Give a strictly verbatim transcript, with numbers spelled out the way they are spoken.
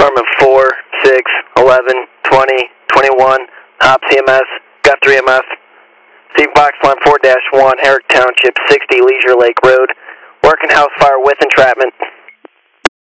Department four, six, eleven, twenty, twenty-one, Ops E M S, got three M S. Steve Box Line four dash one, Herrick Township, sixty Leisure Lake Road. Working house fire with entrapment.